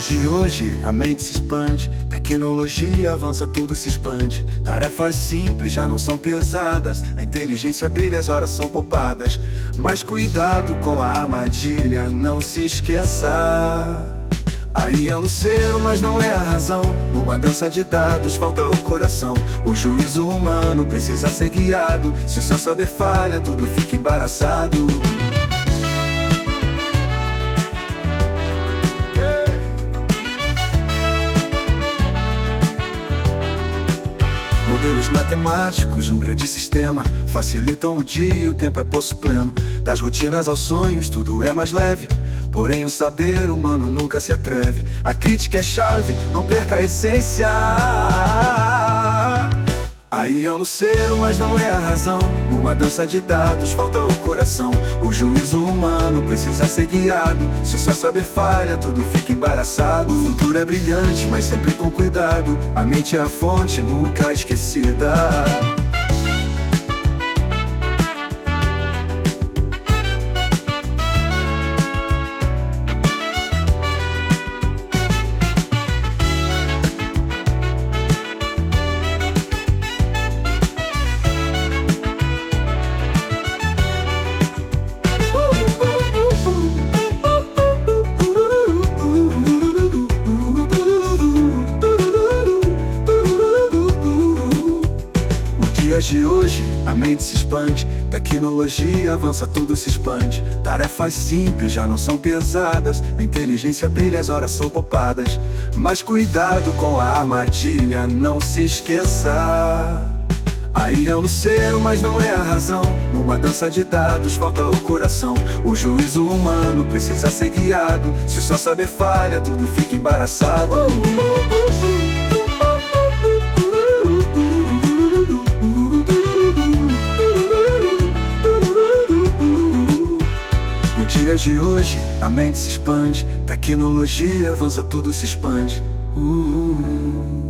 dias de hoje, a mente se expande. Tecnologia avança, tudo se expande. Tarefas simples já não são pesadas. A inteligência brilha, as horas são poupadas. Mas cuidado com a armadilha, não se esqueça. Aí é o ser, mas não é a razão. Numa dança de dados falta o coração. O juízo humano precisa ser guiado. Se o seu saber falha, tudo fica embaraçado. Modelos matemáticos, um grande sistema, facilitam o dia e o tempo é poço pleno. Das rotinas aos sonhos, tudo é mais leve. Porém o saber humano nunca se atreve. A crítica é chave, não perca a essência. Aí é o ser, mas não é a razão. Numa dança de dados falta o coração. O juízo humano precisa ser guiado. Se o seu saber falha, tudo fica embaraçado. O futuro é brilhante, mas sempre com cuidado. A mente é a fonte, nunca esquecida. Dias de hoje, a mente se expande. Tecnologia avança, tudo se expande. Tarefas simples já não são pesadas. A inteligência brilha, as horas são poupadas. Mas cuidado com a armadilha, não se esqueça. Aí é o ser, mas não é a razão. Numa dança de dados falta o coração. O juízo humano precisa ser guiado. Se o seu saber falha, tudo fica embaraçado. Dias de hoje, a mente se expande. Tecnologia avança, tudo se expande.